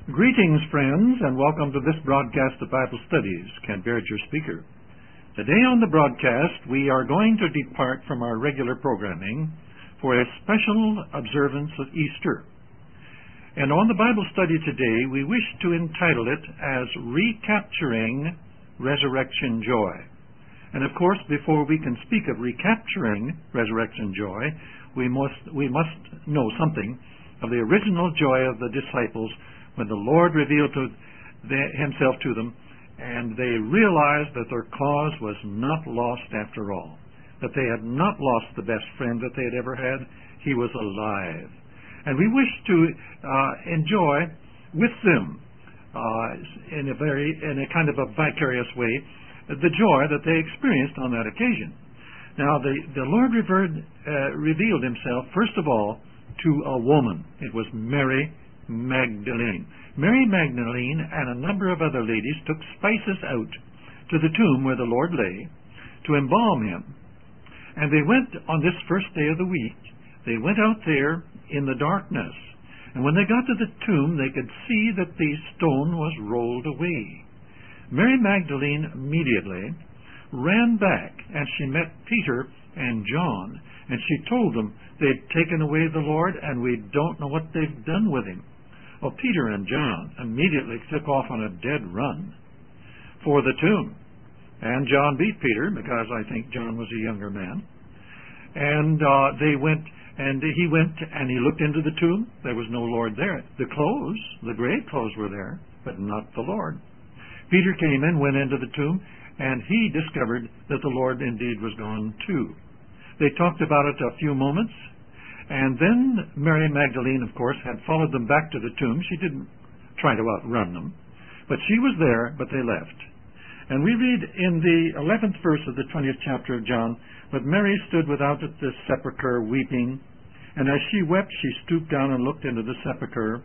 Greetings, friends, and welcome to this broadcast of Bible Studies. Ken Barrett, your speaker. Today on the broadcast, we are going to depart from our regular programming for a special observance of Easter. And on the Bible study today, we wish to entitle it as Recapturing Resurrection Joy. And of course, before we can speak of recapturing resurrection joy, we must know something of the original joy of the disciples when the Lord revealed himself to them, and they realized that their cause was not lost after all, that they had not lost the best friend that they had ever had. He was alive. And we wish to enjoy with them in a kind of a vicarious way the joy that they experienced on that occasion. Now, the Lord revealed himself, first of all, to a woman. It was Mary Magdalene. Mary Magdalene and a number of other ladies took spices out to the tomb where the Lord lay to embalm him. And they went on this first day of the week. They went out there in the darkness. And when they got to the tomb, they could see that the stone was rolled away. Mary Magdalene immediately ran back, and she met Peter and John, and she told them they'd taken away the Lord, and we don't know what they've done with him. Well, Peter and John immediately took off on a dead run for the tomb. And John beat Peter, because I think John was a younger man. And he went and he looked into the tomb. There was no Lord there. The clothes, the grave clothes were there, but not the Lord. Peter came in, went into the tomb, and he discovered that the Lord indeed was gone too. They talked about it a few moments, and then Mary Magdalene, of course, had followed them back to the tomb. She didn't try to outrun them, but she was there, but they left. And we read in the 11th verse of the 20th chapter of John, "But Mary stood without at the sepulchre weeping, and as she wept, she stooped down and looked into the sepulchre,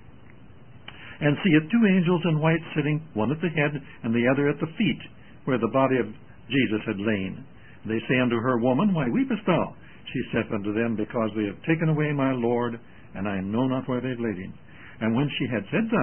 and seeth two angels in white sitting, one at the head and the other at the feet, where the body of Jesus had lain. They say unto her, Woman, why weepest thou? She saith unto them, Because they have taken away my Lord, and I know not where they have laid him. And when she had said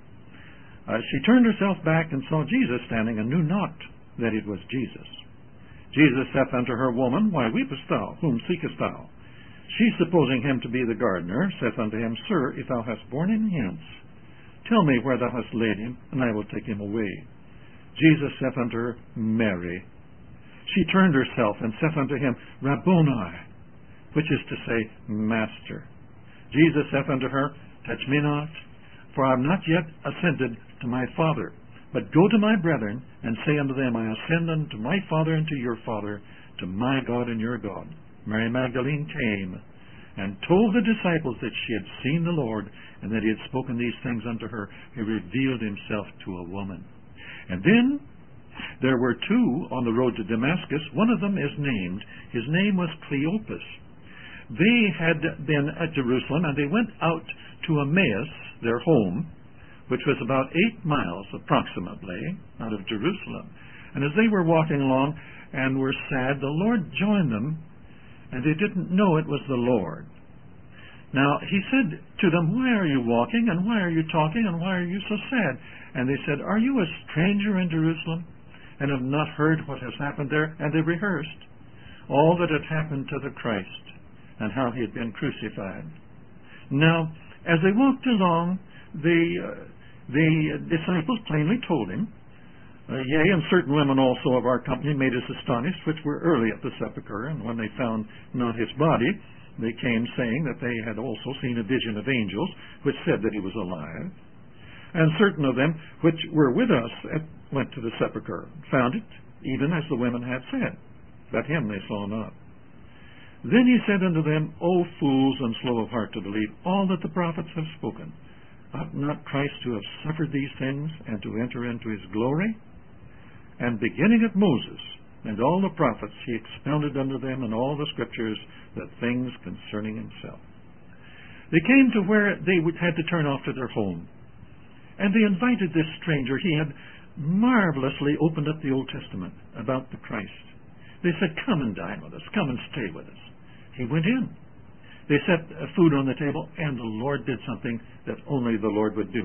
thus, she turned herself back and saw Jesus standing, and knew not that it was Jesus. Jesus saith unto her, Woman, why weepest thou? Whom seekest thou? She, supposing him to be the gardener, saith unto him, Sir, if thou hast borne him hence, tell me where thou hast laid him, and I will take him away. Jesus saith unto her, Mary. She turned herself and saith unto him, Rabboni, which is to say, Master. Jesus saith unto her, Touch me not, for I am not yet ascended to my Father, but go to my brethren, and say unto them, I ascend unto my Father and to your Father, to my God and your God. Mary Magdalene came and told the disciples that she had seen the Lord, and that he had spoken these things unto her. He revealed himself to a woman. And then there were two on the road to Damascus. One of them is named. His name was Cleopas. They had been at Jerusalem, and they went out to Emmaus, their home, which was about 8 miles approximately out of Jerusalem. And as they were walking along and were sad, the Lord joined them, and they didn't know it was the Lord. Now, he said to them, Why are you walking, and why are you talking, and why are you so sad? And they said, Are you a stranger in Jerusalem, and have not heard what has happened there? And they rehearsed all that had happened to the Christ, and how he had been crucified. Now, as they walked along, the disciples plainly told him, Yea, and certain women also of our company made us astonished, which were early at the sepulchre, and when they found not his body, they came saying that they had also seen a vision of angels, which said that he was alive. And certain of them which were with us went to the sepulchre, found it, even as the women had said, but him they saw not. Then he said unto them, O fools and slow of heart to believe all that the prophets have spoken. Ought not Christ to have suffered these things, and to enter into his glory? And beginning at Moses and all the prophets, he expounded unto them in all the scriptures the things concerning himself. They came to where they had to turn off to their home. And they invited this stranger. He had marvelously opened up the Old Testament about the Christ. They said, Come and dine with us. Come and stay with us. He went in. They set food on the table, and the Lord did something that only the Lord would do.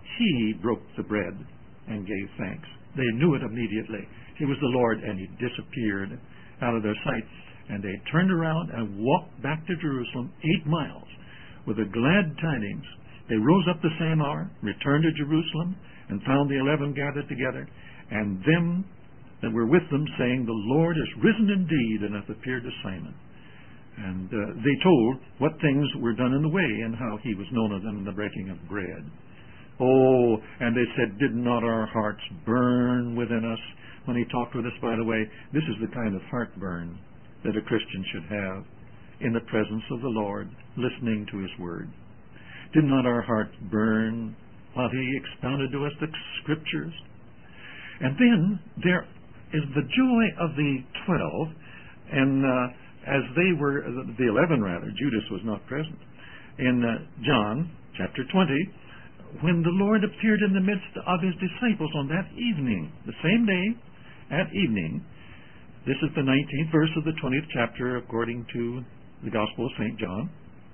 He broke the bread and gave thanks. They knew it immediately. He was the Lord, and he disappeared out of their sight. And they turned around and walked back to Jerusalem 8 miles with the glad tidings. They rose up the same hour, returned to Jerusalem, and found the 11 gathered together, and them that were with them, saying, The Lord is risen indeed, and hath appeared to Simon. And they told what things were done in the way, and how he was known of them in the breaking of bread. Oh, and they said, Did not our hearts burn within us? When he talked with us, by the way, this is the kind of heartburn that a Christian should have in the presence of the Lord, listening to his word. Did not our hearts burn while he expounded to us the Scriptures? And then there is the joy of the 12, and as they were, the 11 rather, Judas was not present. In John chapter 20, when the Lord appeared in the midst of his disciples on that evening, the same day at evening, this is the 19th verse of the 20th chapter according to the Gospel of St. John.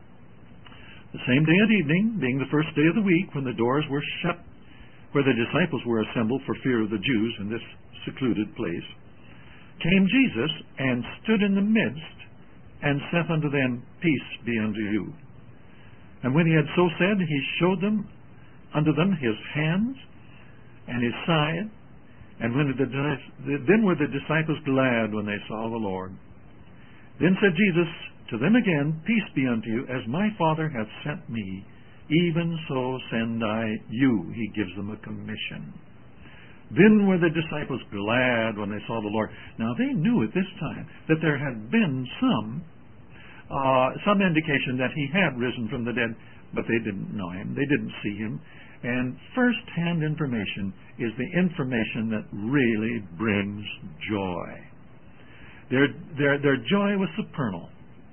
The same day at evening, being the first day of the week, when the doors were shut, where the disciples were assembled for fear of the Jews in this secluded place, came Jesus and stood in the midst, and saith unto them, Peace be unto you. And when he had so said, he showed unto them his hands and his side. And then were the disciples glad when they saw the Lord. Then said Jesus to them again, Peace be unto you, as my Father hath sent me, even so send I you. He gives them a commission. Then were the disciples glad when they saw the Lord. Now they knew at this time that there had been some indication that he had risen from the dead, but they didn't know him. They didn't see him. And first-hand information is the information that really brings joy. Their joy was supernal.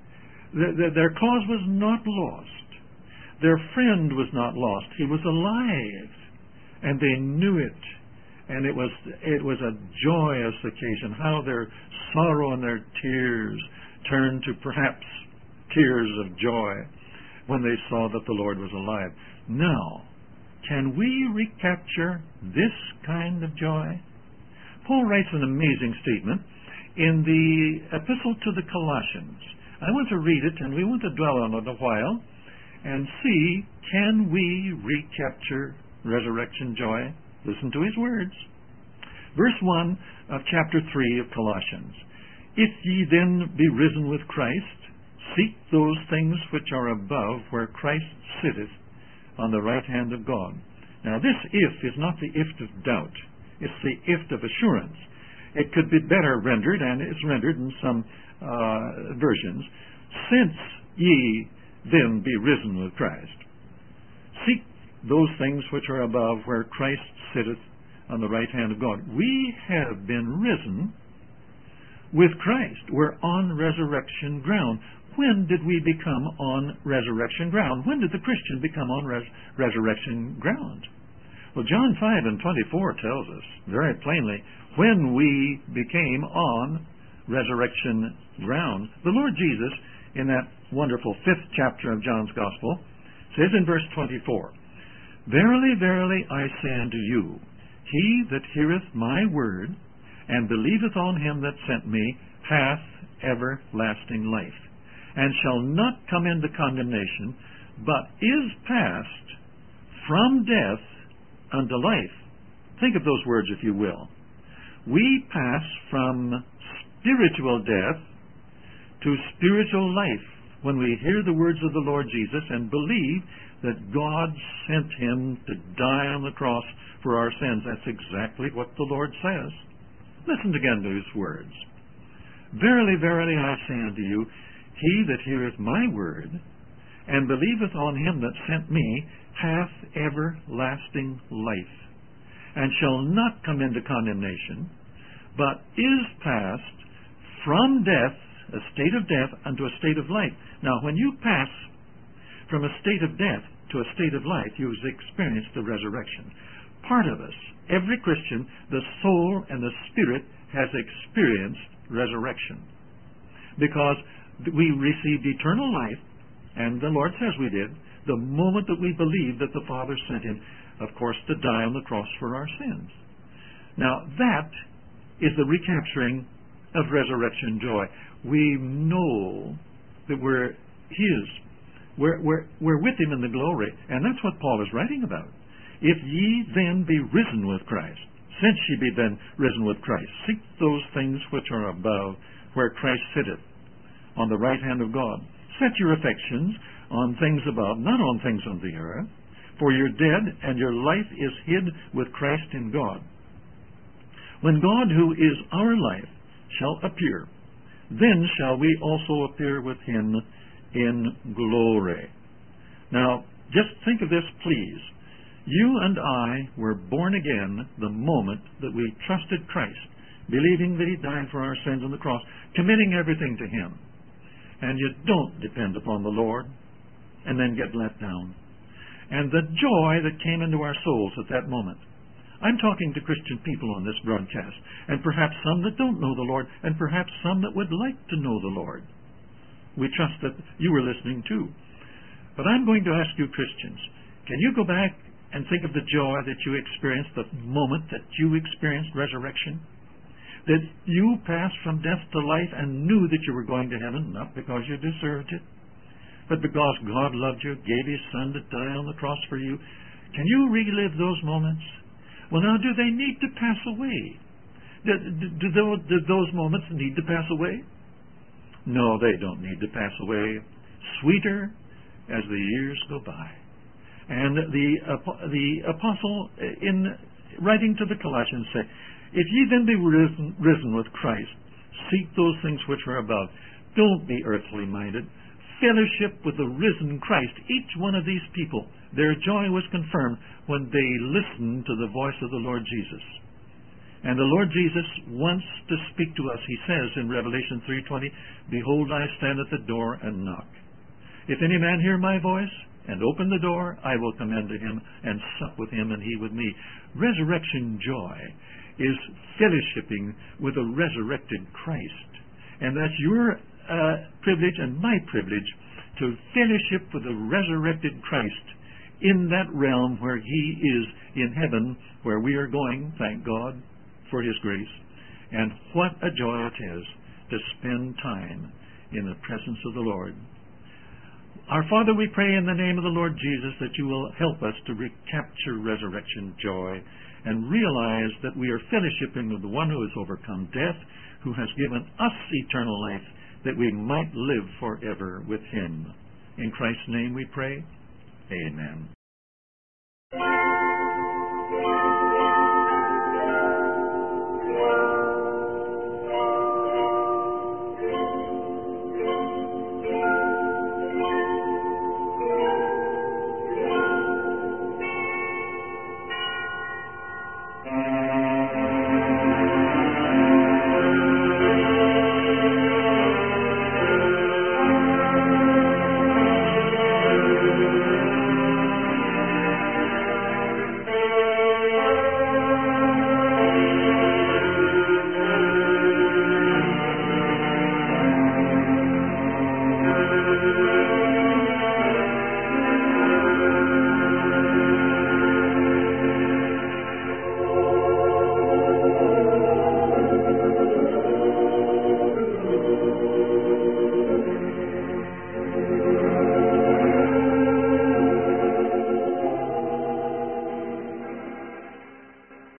Their cause was not lost. Their friend was not lost. He was alive, and they knew it. And it was a joyous occasion. How their sorrow and their tears turned to perhaps tears of joy when they saw that the Lord was alive. Now, can we recapture this kind of joy? Paul writes an amazing statement in the epistle to the Colossians. I want to read it, and we want to dwell on it a while and see, can we recapture resurrection joy? Listen to his words. Verse 1 of chapter 3 of Colossians. If ye then be risen with Christ, seek those things which are above, where Christ sitteth on the right hand of God. Now this if is not the if of doubt. It's the if of assurance. It could be better rendered, and it's rendered in some versions, since ye then be risen with Christ. Seek those things which are above, where Christ sitteth on the right hand of God. We have been risen with Christ. We're on resurrection ground. When did we become on resurrection ground? When did the Christian become on resurrection ground? Well, John 5 and 24 tells us very plainly when we became on resurrection ground. The Lord Jesus, in that wonderful 5th chapter of John's Gospel, says in verse 24, Verily, verily, I say unto you, he that heareth my word, and believeth on him that sent me, hath everlasting life, and shall not come into condemnation, but is passed from death unto life. Think of those words, if you will. We pass from spiritual death to spiritual life when we hear the words of the Lord Jesus and believe that God sent him to die on the cross for our sins. That's exactly what the Lord says. Listen again to his words. Verily, verily, I say unto you, he that heareth my word, and believeth on him that sent me, hath everlasting life, and shall not come into condemnation, but is passed from death, a state of death, unto a state of life. Now, when you pass from a state of death to a state of life, you've experienced the resurrection. Part of us, every Christian, the soul and the spirit has experienced resurrection. Because we received eternal life, and the Lord says we did, the moment that we believed that the Father sent him. of course, to die on the cross for our sins. Now, that is the recapturing of resurrection joy. We know that we're His. We're with Him in the glory, and that's what Paul is writing about. If ye then be risen with Christ, since ye be then risen with Christ, seek those things which are above, where Christ sitteth, on the right hand of God. Set your affections on things above, not on things on the earth, for you're dead, and your life is hid with Christ in God. When God, who is our life, shall appear, then shall we also appear with Him in glory. Now, just think of this, please. You and I were born again the moment that we trusted Christ, believing that He died for our sins on the cross, committing everything to Him. And you don't depend upon the Lord and then get let down. And the joy that came into our souls at that moment. I'm talking to Christian people on this broadcast, and perhaps some that don't know the Lord, and perhaps some that would like to know the Lord. We trust that you were listening too. But I'm going to ask you, Christians, can you go back and think of the joy that you experienced the moment that you experienced resurrection? That you passed from death to life and knew that you were going to heaven, not because you deserved it, but because God loved you, gave His Son to die on the cross for you. Can you relive those moments? Well, now, do they need to pass away? Do those moments need to pass away? No, they don't need to pass away. Sweeter as the years go by. And the apostle, in writing to the Colossians, said, if ye then be risen with Christ, seek those things which are above. Don't be earthly minded. Fellowship with the risen Christ. Each one of these people, their joy was confirmed when they listened to the voice of the Lord Jesus. And the Lord Jesus wants to speak to us. He says in Revelation 3:20, behold, I stand at the door and knock. If any man hear my voice and open the door, I will come in to him and sup with him and he with me. Resurrection joy is fellowshipping with a resurrected Christ. And that's your privilege and my privilege to fellowship with the resurrected Christ in that realm where He is in heaven, where we are going, thank God for His grace. And what a joy it is to spend time in the presence of the Lord. Our Father, we pray in the name of the Lord Jesus that you will help us to recapture resurrection joy and realize that we are fellowshipping with the one who has overcome death, who has given us eternal life, that we might live forever with Him. In Christ's name we pray. Amen.